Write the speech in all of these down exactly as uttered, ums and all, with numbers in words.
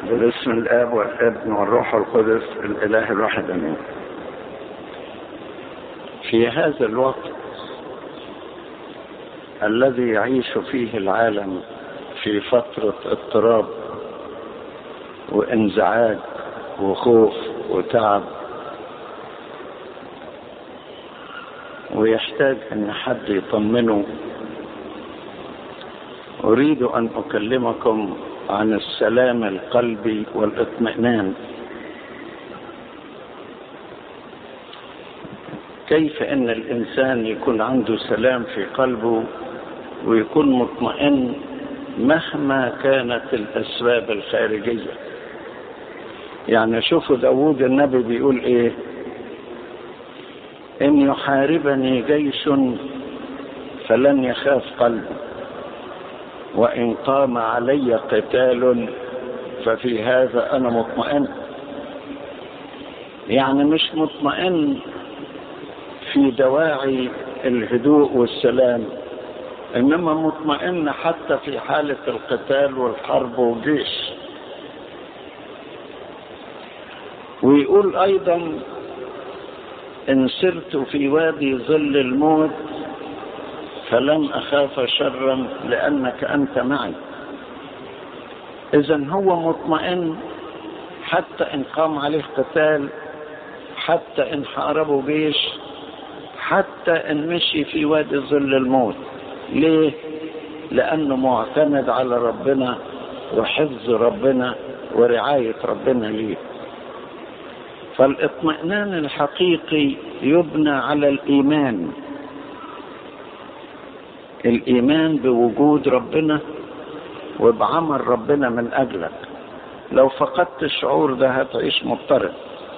باسم الآب والابن والروح القدس الإله الواحد آمين. في هذا الوقت الذي يعيش فيه العالم في فترة اضطراب وانزعاج وخوف وتعب، ويحتاج أن حد يطمنه، أريد أن أكلمكم عن السلام القلبي والاطمئنان. كيف أن الإنسان يكون عنده سلام في قلبه ويكون مطمئن مهما كانت الأسباب الخارجية؟ يعني شوفوا داود النبي بيقول إيه: إن يحاربني جيش فلن يخاف قلبي، وإن قام علي قتال ففي هذا أنا مطمئن. يعني مش مطمئن في دواعي الهدوء والسلام، إنما مطمئن حتى في حالة القتال والحرب والجيش. ويقول أيضا: إن سرت في وادي ظل الموت فلن أخاف شرا لأنك أنت معي. إذن هو مطمئن حتى إن قام عليه قتال، حتى إن حاربه جيش، حتى إن مشي في وادي ظل الموت. ليه؟ لأنه معتمد على ربنا وحفظ ربنا ورعاية ربنا ليه. فالاطمئنان الحقيقي يبنى على الإيمان، الإيمان بوجود ربنا وبعمل ربنا من أجلك. لو فقدت الشعور ده هتعيش مضطرب.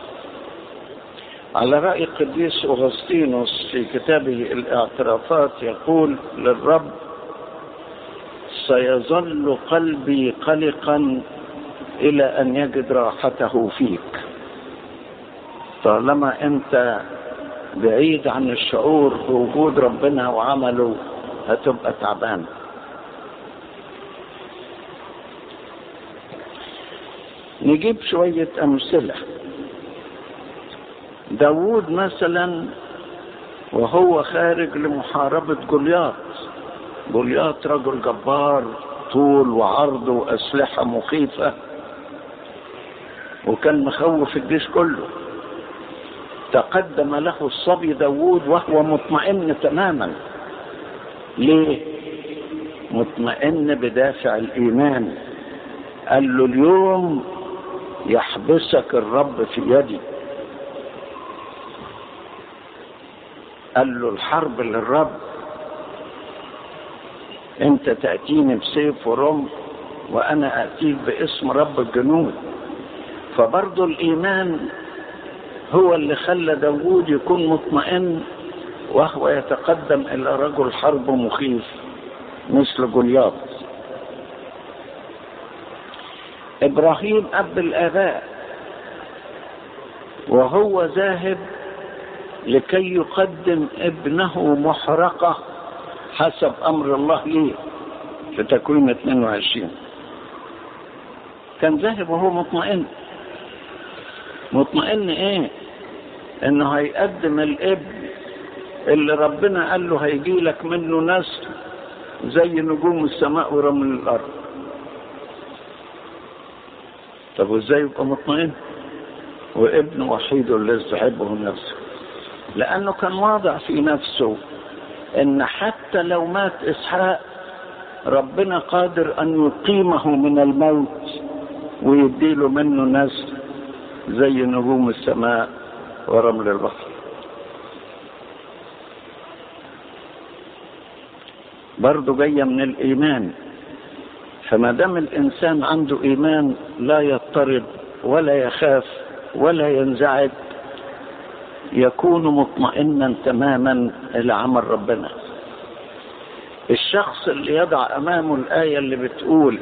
على رأي قديس أغسطينوس في كتابه الاعترافات يقول للرب: سيظل قلبي قلقا إلى أن يجد راحته فيك. طالما أنت بعيد عن الشعور بوجود ربنا وعمله هتبقى تعبان. نجيب شوية أمثلة. داود مثلا وهو خارج لمحاربة جولياط، جولياط رجل جبار، طول وعرض وأسلحة مخيفة، وكان مخوف الجيش كله. تقدم له الصبي داود وهو مطمئن تماما. ليه؟ مطمئن بدافع الإيمان. قال له: اليوم يحبسك الرب في يدي. قال له: الحرب للرب، انت تأتيني بسيف ورمح وانا اتيك باسم رب الجنود. فبرضو الإيمان هو اللي خلى داود يكون مطمئن وهو يتقدم إلى رجل حرب مخيف مثل جولياط. إبراهيم أب الآباء وهو ذاهب لكي يقدم ابنه محرقة حسب أمر الله ليه في تكوين اثنين وعشرين، كان ذاهب وهو مطمئن. مطمئن إيه؟ إنه هيقدم الابن اللي ربنا قال له هيجي لك منه نسل زي نجوم السماء ورمل الأرض. طب وإزاي يبقى مطمئن وابن وحيد الذي تحبه نفسه؟ لأنه كان واضع في نفسه إن حتى لو مات إسحاق ربنا قادر أن يقيمه من الموت ويديله منه نسل زي نجوم السماء ورمل البحر. برضو جاية من الإيمان. فما دام الإنسان عنده إيمان لا يضطرب ولا يخاف ولا ينزعج، يكون مطمئنا تماما إلى عمل ربنا. الشخص اللي يضع أمامه الآية اللي بتقول: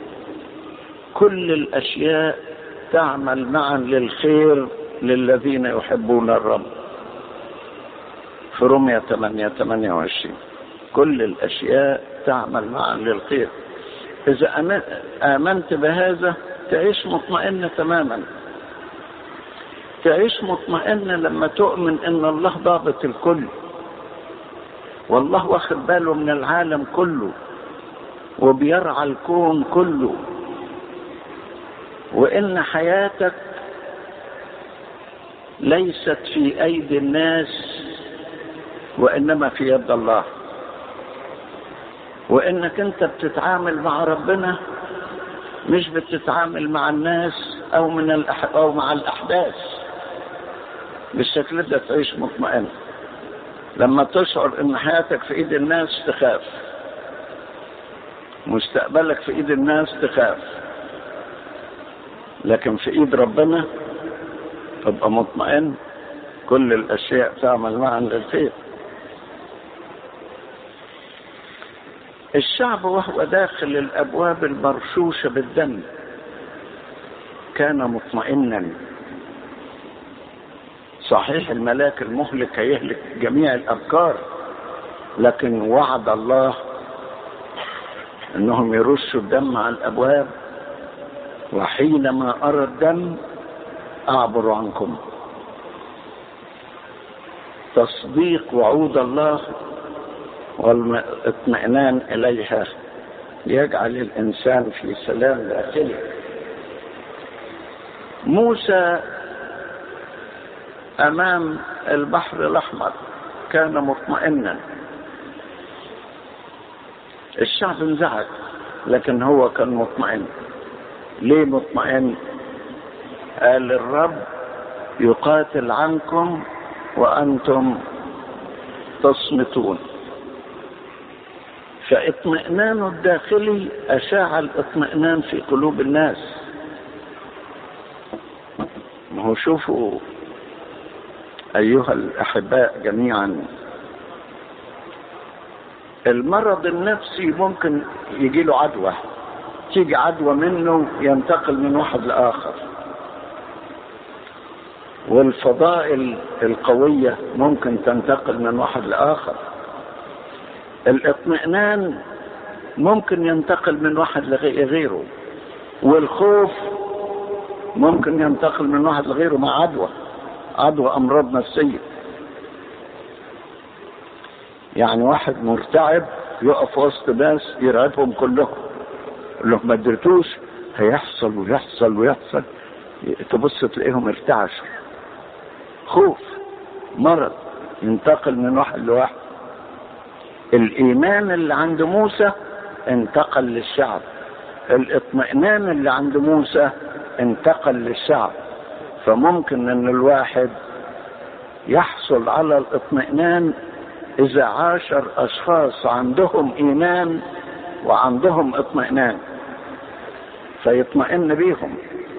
كل الأشياء تعمل معا للخير للذين يحبون الرب، في رومية ثمانية ثمانية وعشرين، كل الأشياء تعمل معا للخير. إذا آمنت بهذا تعيش مطمئن تماما. تعيش مطمئن لما تؤمن ان الله ضابط الكل، والله واخد باله من العالم كله وبيرعى الكون كله، وان حياتك ليست في ايدي الناس وانما في يد الله، وانك انت بتتعامل مع ربنا مش بتتعامل مع الناس او من الأح... او مع الاحداث. بالشكل ده تعيش مطمئن. لما تشعر ان حياتك في ايد الناس تخاف، مستقبلك في ايد الناس تخاف، لكن في ايد ربنا تبقى مطمئن. كل الاشياء تعمل معا للخير. الشعب وهو داخل الابواب المرشوشة بالدم كان مطمئنا. صحيح الملاك المهلك هيهلك جميع الابكار، لكن وعد الله انهم يرشوا الدم على الابواب، وحينما ارى الدم اعبر عنكم. تصديق وعود الله والاطمئنان اليها يجعل الانسان في سلام داخلي. موسى امام البحر الاحمر كان مطمئنا. الشعب انزعج لكن هو كان مطمئن. ليه مطمئن؟ قال الرب يقاتل عنكم وانتم تصمتون. فاطمئنانه الداخلي اشاع الاطمئنان في قلوب الناس. ما هو شوفوا ايها الاحباء جميعا، المرض النفسي ممكن يجي له عدوى، تيجي عدوى منه ينتقل من واحد لاخر. والفضائل القوية ممكن تنتقل من واحد لاخر. الاطمئنان ممكن ينتقل من واحد لغيره، والخوف ممكن ينتقل من واحد لغيره مع عدوى عدوى امراض نفسية. يعني واحد مرتعب يقف وسط ناس يرعبهم كلهم، يقول لهم ما درتوش هيحصل ويحصل ويحصل، تبص تلاقيهم ارتعشوا. خوف مرض ينتقل من واحد لواحد. الايمان اللي عند موسى انتقل للشعب، الاطمئنان اللي عند موسى انتقل للشعب. فممكن ان الواحد يحصل على الاطمئنان اذا عاشر اشخاص عندهم ايمان وعندهم اطمئنان فيطمئن بيهم.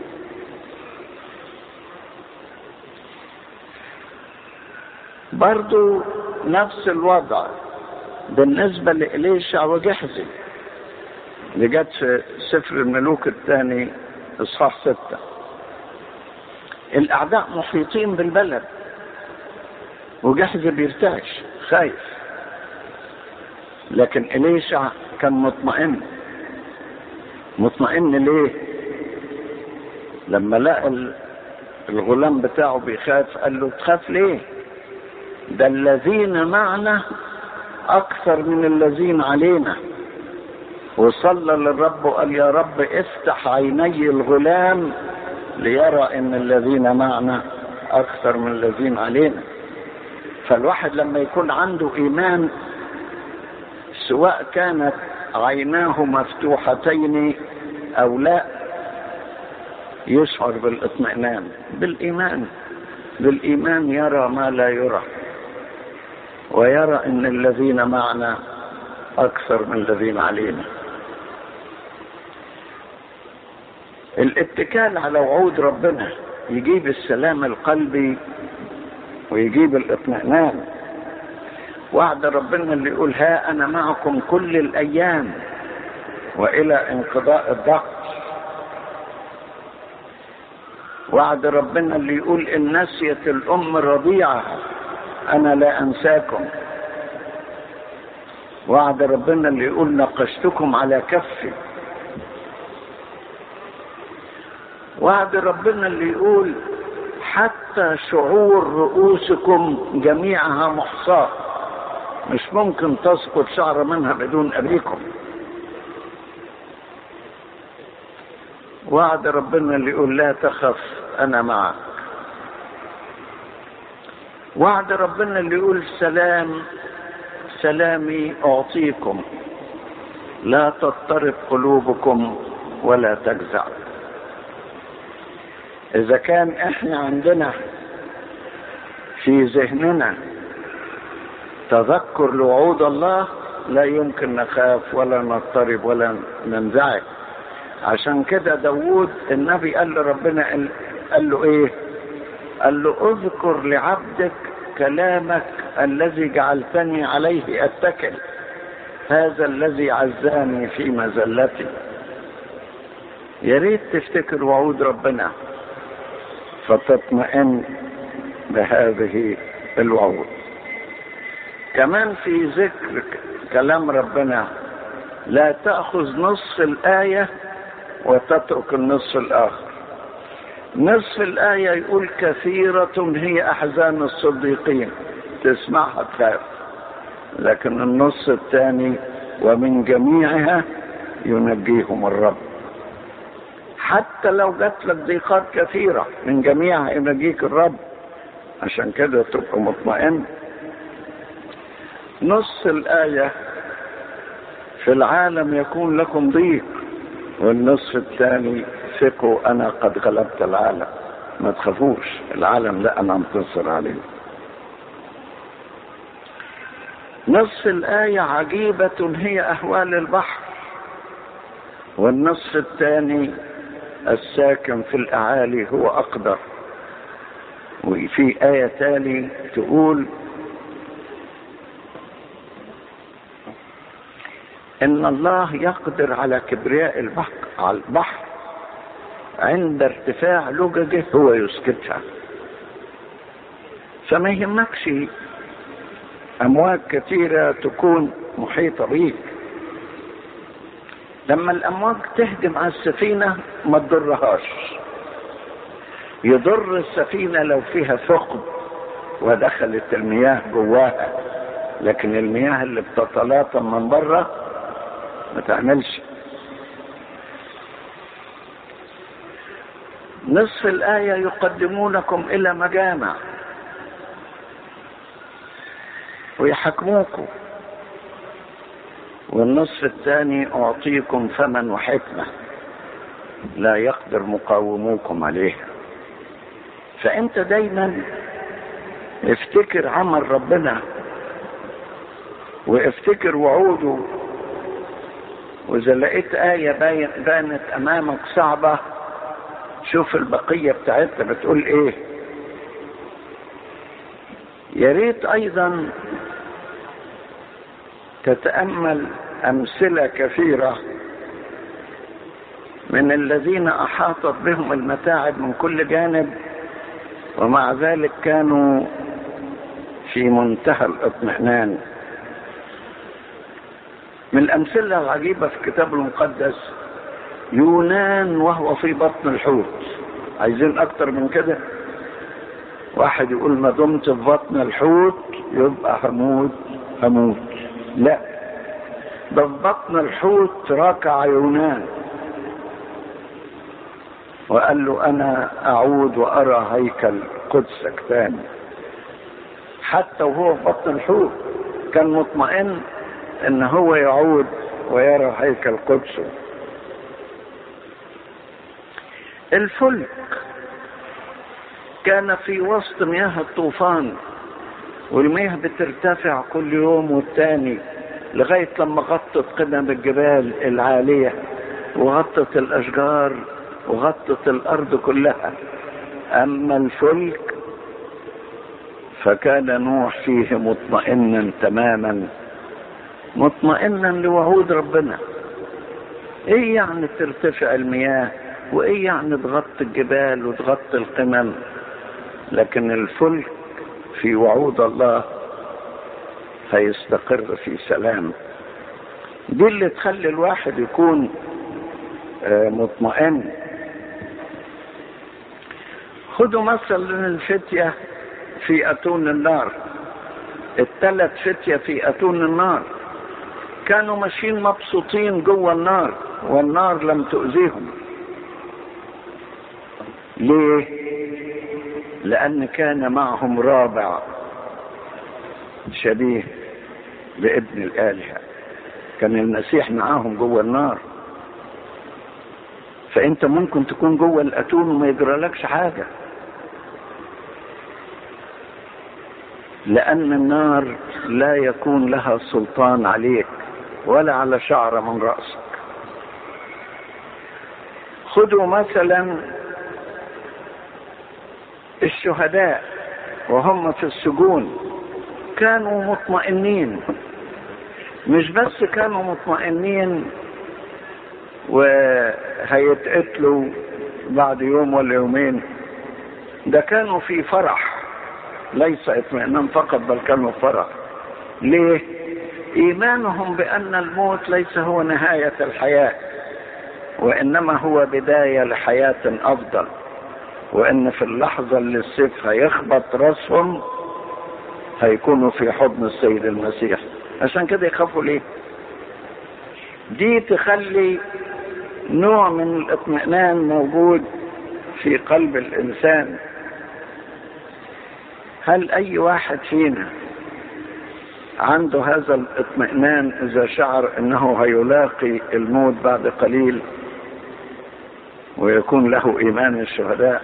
برضو نفس الوضع بالنسبة لإليشع وجحزي اللي جت في سفر الملوك الثاني اصحاح ستة. الاعداء محيطين بالبلد وجحزي بيرتعش خايف، لكن إليشع كان مطمئن. مطمئن ليه؟ لما لقى الغلام بتاعه بيخاف قال له تخاف ليه؟ ده الذين معنا اكثر من الذين علينا. وصلى للرب وقال يا رب افتح عيني الغلام ليرى ان الذين معنا اكثر من الذين علينا. فالواحد لما يكون عنده ايمان سواء كانت عيناه مفتوحتين او لا يشعر بالاطمئنان. بالايمان بالايمان يرى ما لا يرى، ويرى ان الذين معنا اكثر من الذين علينا. الاتكال على وعود ربنا يجيب السلام القلبي ويجيب الاطمئنان. وعد ربنا اللي يقول ها انا معكم كل الايام والى انقضاء الدهر. وعد ربنا اللي يقول ان نسيت الام رضيعها انا لا انساكم. وعد ربنا اللي يقول نقشتكم على كفي. وعد ربنا اللي يقول حتى شعور رؤوسكم جميعها محصاة، مش ممكن تسقط شعر منها بدون أبيكم. وعد ربنا اللي يقول لا تخف أنا معك. وعد ربنا اللي يقول سلام سلامي أعطيكم، لا تضطرب قلوبكم ولا تجزع. إذا كان إحنا عندنا في ذهننا تذكر لوعود الله لا يمكن نخاف ولا نضطرب ولا ننزعج. عشان كده داود النبي قال لربنا، قال له ايه؟ قال له اذكر لعبدك كلامك الذي جعلتني عليه اتكل، هذا الذي عزاني في مذلتي. يا ريت تفتكر وعود ربنا فتطمئن بهذه الوعود. كمان في ذكر كلام ربنا لا تأخذ نصف الآية وتترك النصف الآخر. نصف الآية يقول كثيرة هي أحزان الصديقين، تسمعها تخاف، لكن النص الثاني ومن جميعها ينجيهم الرب. حتى لو جات لك ضيقات كثيرة من جميعها ينجيك الرب، عشان كده تبقى مطمئن. نص الآية في العالم يكون لكم ضيق، والنصف الثاني ثقوا أنا قد غلبت العالم، ما تخافوش العالم لا أنا انتصر عليه. نصف الآية عجيبة هي أهوال البحر، والنصف الثاني الساكن في الأعالي هو أقدر. وفي آية تالي تقول إن الله يقدر على كبرياء البحر، على البحر عند ارتفاع لججه هو يسكتها. فما يهمكش أمواج كثيرة تكون محيطة بيك. لما الأمواج تهجم على السفينة ما تضرهاش. يضر السفينة لو فيها ثقب ودخلت المياه جواها، لكن المياه اللي بتتلاطم من بره ما تعملش. نصف الآية يقدمونكم إلى مجامع ويحكموكم، والنصف الثاني أعطيكم فما وحكمة لا يقدر مقاوموكم عليها. فأنت دايما افتكر عمل ربنا وافتكر وعوده، وإذا لقيت آية بانت أمامك صعبة شوف البقية بتاعتها بتقول إيه. يا ريت أيضا تتأمل أمثلة كثيرة من الذين أحاطت بهم المتاعب من كل جانب ومع ذلك كانوا في منتهى الاطمئنان. من الأمثلة العجيبة في الكتاب المقدس يونان وهو في بطن الحوت. عايزين أكتر من كده؟ واحد يقول ما دمت في بطن الحوت يبقى هموت هموت. لا، ده في بطن الحوت راكع يونان وقال له أنا أعود وأرى هيكل قدسك تاني. حتى وهو في بطن الحوت كان مطمئن ان هو يعود ويرى هيكل قدسه. الفلك كان في وسط مياه الطوفان، والمياه بترتفع كل يوم والتاني لغاية لما غطت قمم الجبال العالية وغطت الأشجار وغطت الأرض كلها. أما الفلك فكان نوح فيه مطمئنا تماما، مطمئنا لوعود ربنا. ايه يعني ترتفع المياه وايه يعني تغطي الجبال وتغطي القمم، لكن الفلك في وعود الله هيستقر في سلام. دي اللي تخلي الواحد يكون مطمئن. خدوا مثلا الفتية في أتون النار، الثلاث فتية في أتون النار كانوا ماشيين مبسوطين جوه النار والنار لم تؤذيهم. ليه؟ لأن كان معهم رابع شبيه بابن الآلهة، كان المسيح معاهم جوه النار. فأنت ممكن تكون جوه الأتون وما يجرالكش حاجة، لأن النار لا يكون لها سلطان عليك ولا على شعر من رأسك. خذوا مثلا الشهداء وهم في السجون، كانوا مطمئنين، مش بس كانوا مطمئنين وهيتقتلوا بعد يوم ولا يومين، ده كانوا في فرح، ليس اطمئنان فقط بل كانوا فرح. ليه؟ إيمانهم بأن الموت ليس هو نهاية الحياة، وإنما هو بداية لحياة أفضل، وإن في اللحظة اللي السيف هيخبط رأسهم هيكونوا في حضن السيد المسيح. عشان كده يخافوا ليه؟ دي تخلي نوع من الاطمئنان موجود في قلب الإنسان. هل أي واحد فينا عنده هذا الاطمئنان إذا شعر أنه هيلاقي الموت بعد قليل ويكون له إيمان الشهداء؟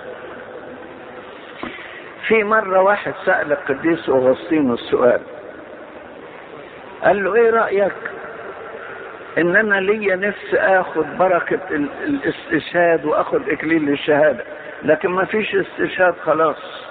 في مرة واحد سأل القديس أغسطينوس السؤال، قال له إيه رأيك إن أنا ليا نفس آخد بركة الاستشهاد وآخد إكليل الشهادة، لكن ما فيش استشهاد خلاص،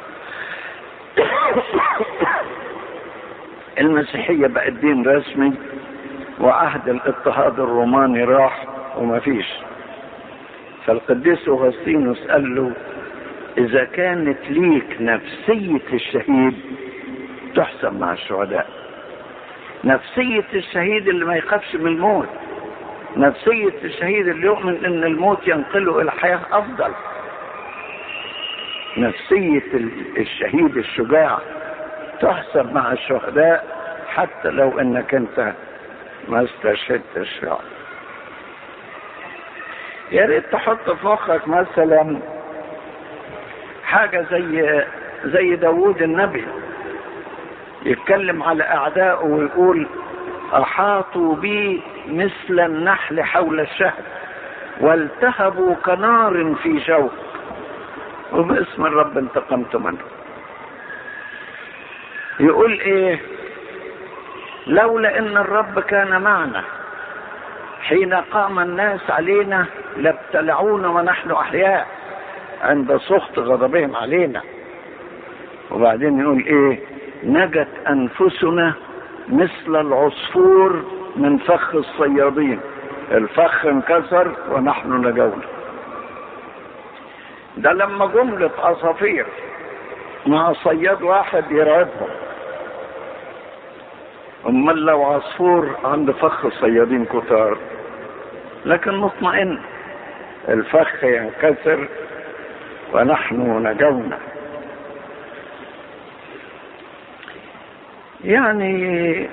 المسيحية بقت دين رسمي وعهد الاضطهاد الروماني راح وما فيش. فالقديس أغسطينوس قال له إذا كانت ليك نفسية الشهيد تحسب مع الشهداء. نفسية الشهيد اللي ما يخافش من الموت، نفسية الشهيد اللي يؤمن ان الموت ينقله الى حياة افضل، نفسية الشهيد الشجاع تحسب مع الشهداء حتى لو انك انت ما استشهدتش. يا ريت تحط في مخك مثلا حاجة زي زي داوود النبي، يتكلم على أعدائه ويقول أحاطوا بي مثل النحل حول الشهد والتهبوا كنار في شوك وباسم الرب انتقمت منه. يقول إيه؟ لولا إن الرب كان معنا حين قام الناس علينا لابتلعونا ونحن أحياء عند سخط غضبهم علينا. وبعدين يقول إيه؟ نجت أنفسنا مثل العصفور من فخ الصيادين، الفخ انكسر ونحن نجونا. ده لما جملة عصافير مع صياد واحد يرعبهم، امال لو عصفور عند فخ الصيادين كتار، لكن مطمئن الفخ ينكسر ونحن نجونا. يعني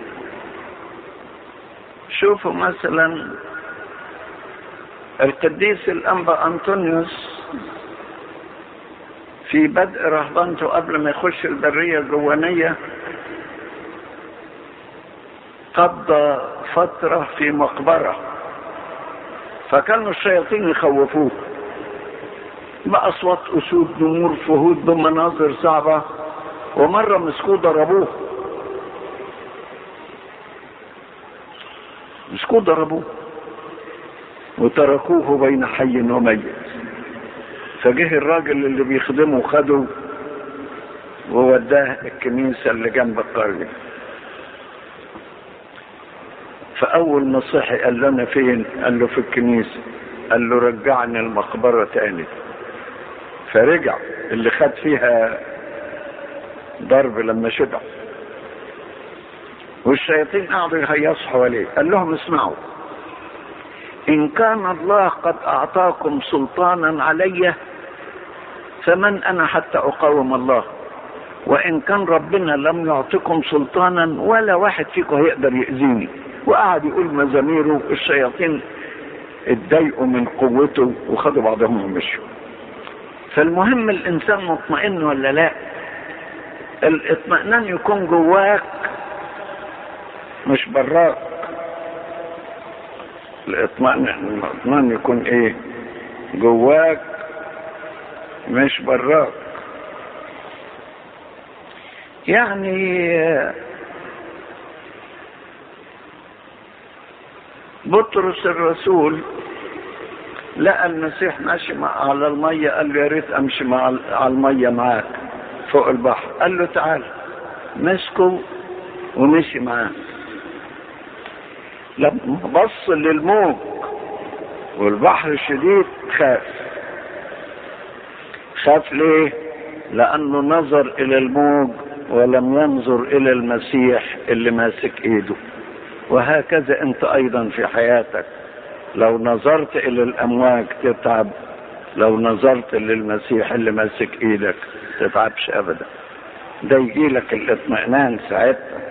شوفوا مثلا القديس الأنبا أنطونيوس في بدء رهبنته قبل ما يخش البرية الجوانية قضى فترة في مقبرة، فكانوا الشياطين يخوفوه بأصوات أسود نمور فهود بمناظر صعبة، ومرة مسكوه ضربوه مسكوه ضربوه وتركوه بين حي وميت. فجه الراجل اللي بيخدمه خده ووداه الكنيسة اللي جنب القرية. فأول ما صحي قال لنا فين؟ قال له في الكنيسة. قال له رجعني المقبرة تاني. فرجع اللي خد فيها ضرب لما شبع، والشياطين قعدوا يهيصوا حواليه. قال لهم اسمعوا، إن كان الله قد أعطاكم سلطانا علي فمن أنا حتى أقاوم الله؟ وإن كان ربنا لم يعطيكم سلطانا ولا واحد فيكم هيقدر يأذيني. وقعد يقول مزاميره، الشياطين اتضايقوا من قوته وخدوا بعضهم ومشوا. فالمهم الإنسان مطمئن ولا لا؟ الاطمئنان يكون جواك مش براك. الاطمئنان يكون ايه؟ جواك مش براك. يعني بطرس الرسول لقى المسيح ماشي على المية، قال له يا ريت امشي مع على المية معاك فوق البحر. قال له تعال، مسكه ومشي معاه. لما بص للموج والبحر الشديد خاف. خاف ليه؟ لأنه نظر إلى الموج ولم ينظر إلى المسيح اللي ماسك إيده. وهكذا أنت أيضا في حياتك، لو نظرت إلى الأمواج تتعب، لو نظرت للمسيح اللي ماسك إيدك تتعبش أبدا. ده يجي لك الاطمئنان ساعتها.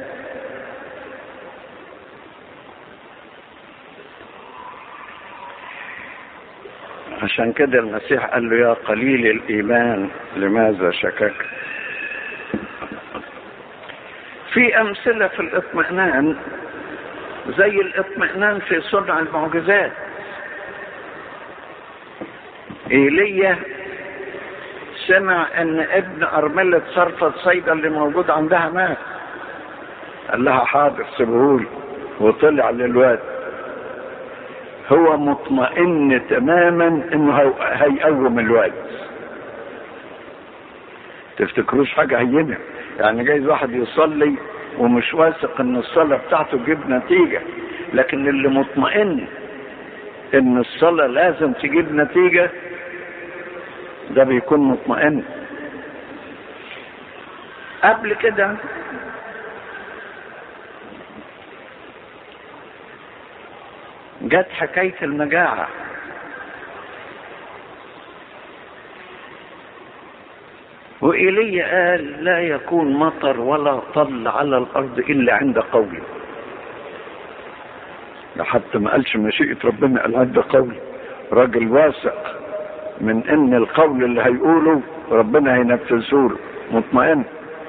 عشان كده المسيح قال له يا قليل الإيمان لماذا شككت؟ في أمثلة في الاطمئنان زي الاطمئنان في صنع المعجزات. إيليا سمع ان ابن أرملة صرفة صيدا اللي موجود عندها مات. قال لها حاضر سيبهولي، وطلع للواد. هو مطمئن تماما انه هيقوم الواد. تفتكروش حاجة هينة؟ يعني جايز واحد يصلي ومش واثق ان الصلاة بتاعته تجيب نتيجة، لكن اللي مطمئن ان الصلاة لازم تجيب نتيجة ده بيكون مطمئن. قبل كده جت حكاية المجاعة. وإيليا قال لا يكون مطر ولا طل على الأرض إلا عند قولي. حتى ما قالش مشيئة ربنا، قال عند قولي. راجل واثق من ان القول اللي هيقوله ربنا هينفذه له، مطمئن.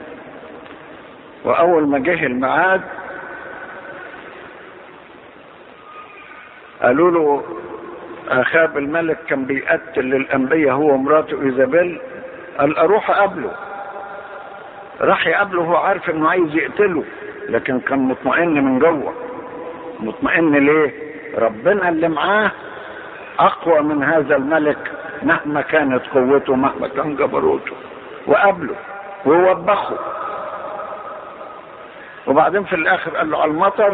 واول ما جه الميعاد قالوا له اخاب الملك كان بيقتل الانبياء هو ومراته ايزابيل. قال اروح اقابله. راح يقابله، هو عارف انه عايز يقتله، لكن كان مطمئن من جوه. مطمئن ليه؟ ربنا اللي معاه اقوى من هذا الملك مهما كانت قوته، مهما كان جبروته. وقابله ووبخه. وبعدين في الاخر قال له على المطر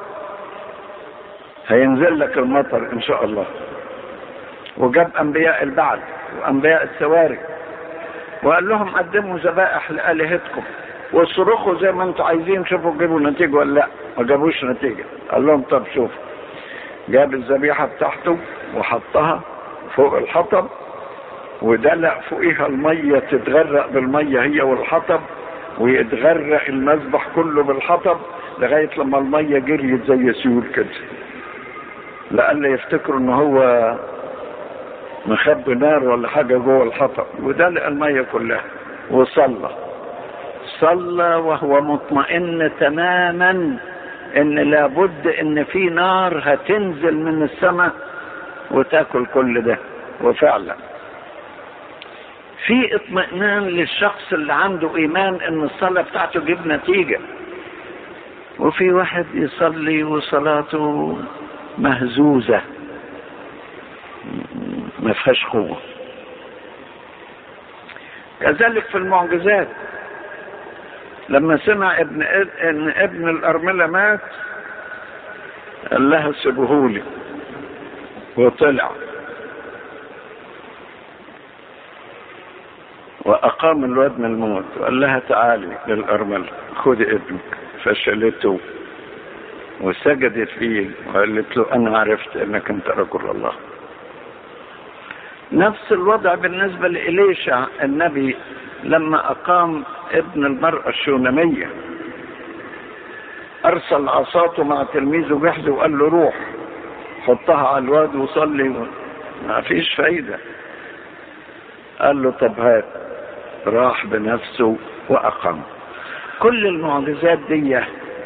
هينزل لك المطر ان شاء الله. وجاب انبياء البعل وانبياء السواري وقال لهم قدموا ذبائح لآلهتكم واصرخوا زي ما انتم عايزين، شوفوا تجيبوا نتيجه ولا لا. ما جابوش نتيجه. قال لهم طب شوف. جاب الذبيحه بتاعته وحطها فوق الحطب ودلق فوقيها الميه تتغرق بالميه هي والحطب، ويتغرق المذبح كله بالحطب لغايه لما الميه جريت زي سيول كده، لألا يفتكروا ان هو مخبي نار ولا حاجه جوه الحطب. ودلق الميه كلها وصلى. صلى وهو مطمئن تماما ان لابد ان في نار هتنزل من السماء وتاكل كل ده. وفعلا في اطمئنان للشخص اللي عنده ايمان ان الصلاة بتاعته تجيب نتيجة. وفي واحد يصلي وصلاته مهزوزة ما فيهاش قوة. كذلك في المعجزات لما سمع ابن ان ابن الأرملة مات قال لها سيبهولي، وطلع وأقام الواد من الموت وقال لها تعالي للأرملة خذي ابنك. فشلته وسجدت فيه وقالت له أنا عرفت أنك أنت رجل الله. نفس الوضع بالنسبة لإليشع النبي لما أقام ابن المرأة الشونمية، أرسل عصاته مع تلميذه جحده وقال له روح حطها على الواد وصلي، ما فيش فايدة. قال له طب هات، راح بنفسه وأقام. كل المعجزات دي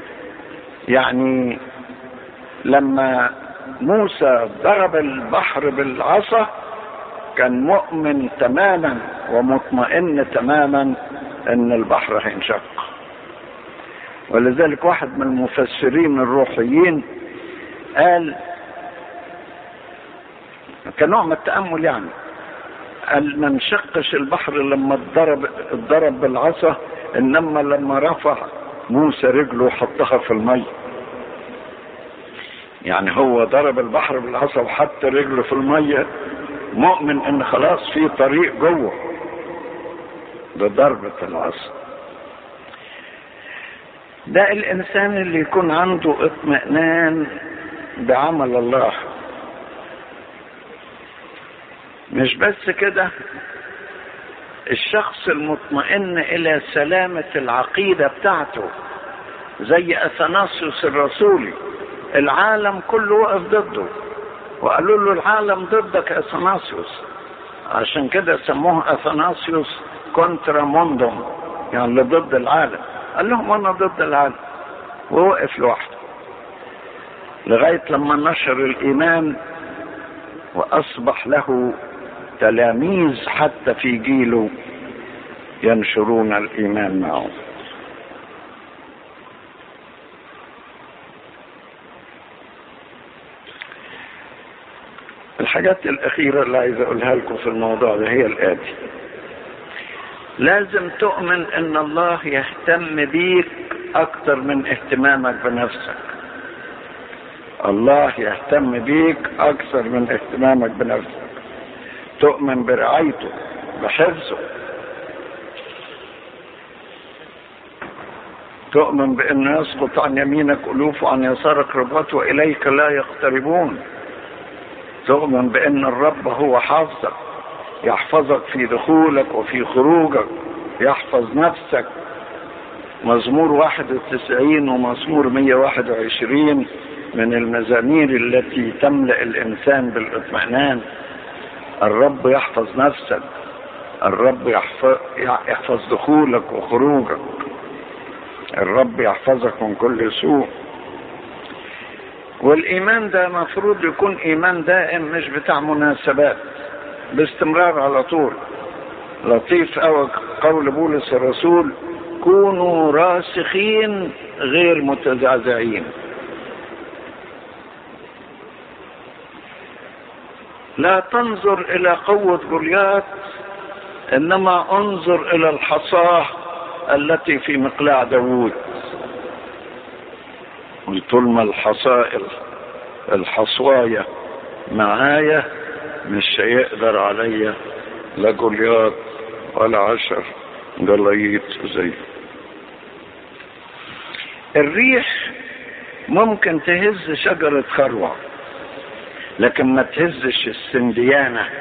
يعني لما موسى ضرب البحر بالعصا كان مؤمن تماما ومطمئن تماما ان البحر هينشق. ولذلك واحد من المفسرين الروحيين قال كنوع من التأمل يعني، قال ما انشقش البحر لما اتضرب اتضرب بالعصا، انما لما رفع موسى رجله وحطها في المي. يعني هو ضرب البحر بالعصا وحط رجله في الميه، مؤمن ان خلاص في طريق جوه بضربة العصا. ده الانسان اللي يكون عنده اطمئنان بعمل الله. مش بس كده، الشخص المطمئن الى سلامة العقيدة بتاعته زي اثناسيوس الرسولي، العالم كله وقف ضده وقالوا له العالم ضدك يا اثناسيوس، عشان كده سموه اثناسيوس كونترا موندوم، يعني اللي ضد العالم. قال لهم انا ضد العالم، ووقف لوحده لغاية لما نشر الايمان واصبح له تلاميذ حتى في جيله ينشرون الايمان معه. الحاجات الأخيرة اللي عايز أقولها لكم في الموضوع ده هي الآتي: لازم تؤمن إن الله يهتم بيك أكتر من اهتمامك بنفسك. الله يهتم بيك أكثر من اهتمامك بنفسك. تؤمن برعايته، بحفظه. تؤمن بأنه يسقط عن يمينك ألوف وعن يسارك رباط وإليك لا يقتربون. تؤمن بأن الرب هو حافظك، يحفظك في دخولك وفي خروجك، يحفظ نفسك. مزمور واحد وتسعين ومزمور مية واحد وعشرين من المزامير التي تملأ الإنسان بالاطمئنان. الرب يحفظ نفسك، الرب يحفظ, يحفظ دخولك وخروجك، الرب يحفظك من كل سوء. والإيمان ده مفروض يكون إيمان دائم، مش بتاع مناسبات، باستمرار على طول. لطيف أوي قول بولس الرسول: كونوا راسخين غير متزعزعين. لا تنظر إلى قوة جوليات، إنما انظر إلى الحصاة التي في مقلاع داوود. طول ما الحصائل الحصواية معايا مش هيقدر عليا لا جوليات ولا عشر جلايط زي. الريح ممكن تهز شجرة خروع، لكن ما تهزش السنديانة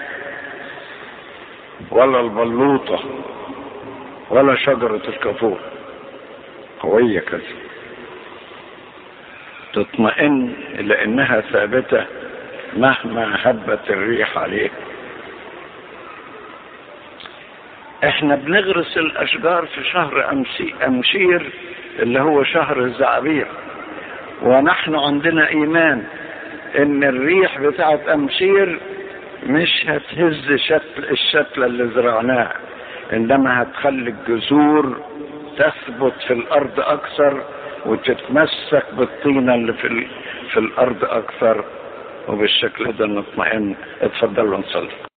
ولا البلوطة ولا شجرة الكافور. قوية كده، تطمئن لأنها ثابتة مهما هبت الريح عليه. احنا بنغرس الأشجار في شهر أمشير اللي هو شهر الزعبير، ونحن عندنا إيمان إن الريح بتاعت أمشير مش هتهز شكل الشتلة اللي زرعناها، إنما هتخلي الجذور تثبت في الأرض أكثر وتتمسك بالطينة اللي في, في الأرض أكثر، وبالشكل ده نطمئن. اتفضلوا نصلي.